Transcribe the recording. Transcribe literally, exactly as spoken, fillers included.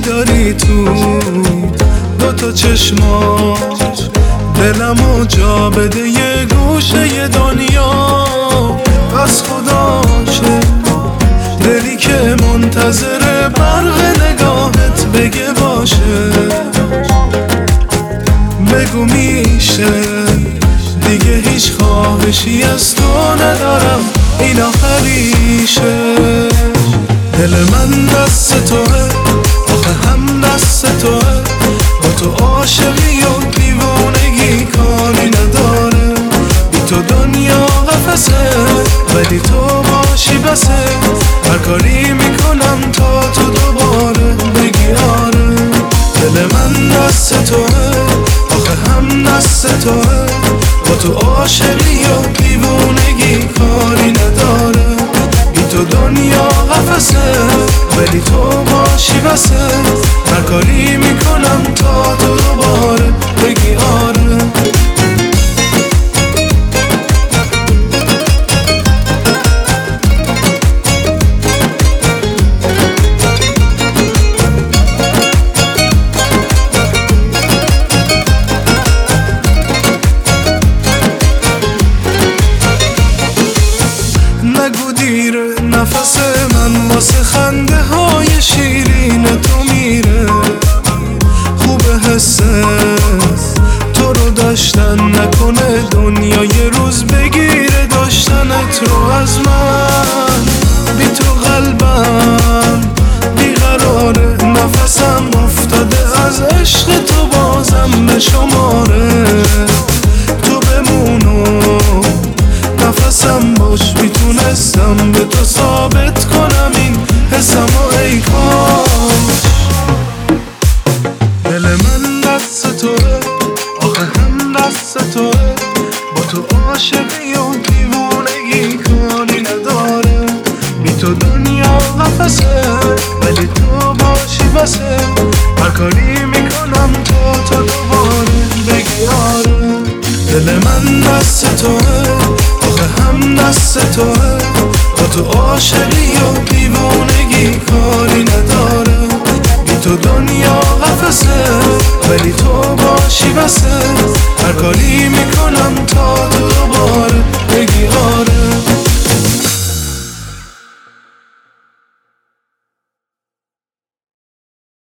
داری تو دوتا چشمات، دلمو جا بده یه گوشه دنیا. از خداشه دلی که منتظر برق نگاهت بگه باشه. بگو میشه دیگه هیچ خواهشی از تو ندارم، این آخریشه. دل من دست توه، آخه هم دست توه. با تو عاشقی و دیوونگی کاری نداره. بی تو دنیا قفسه، ولی تو باشی بسه. هر کاری میکنم تا تو دوباره بگی آره. دل من دست توه، آخه هم دست توه. با تو عاشقی و دیوونگی کاری نداره. بی تو دنیا قفسه، ولی تو باشی بسه. هر کاری میکنم تا تو دوباره بگی آره. نگو دیره نفس من واسه خنده های شیرین تو میره. خوبه حسه تو رو داشتن، نکنه دنیا یه روز بگیره داشتنت رو از من. بی تو قلبم بیقراره، نفسم افتاده از عشق تو بازم به شماره. تو بمونو نفسم باش، میتونستم به تو ثابت کنم این حسم و ای کاش. دل من دست توه، آخه هم دست توه. با تو عاشقی و دیوونگی کاری نداره. بی تو دنیا قفسه، ولی تو باشی بسه. هر کاری میکنم تا تو دوباره بگی آره. دل من دست توه، آخه هم دست توه. با تو عاشقی و دیوونگی کاری نداره. بی تو دنیا قفسه، ولی تو باشی بسه. هر کاری میکنم تا تو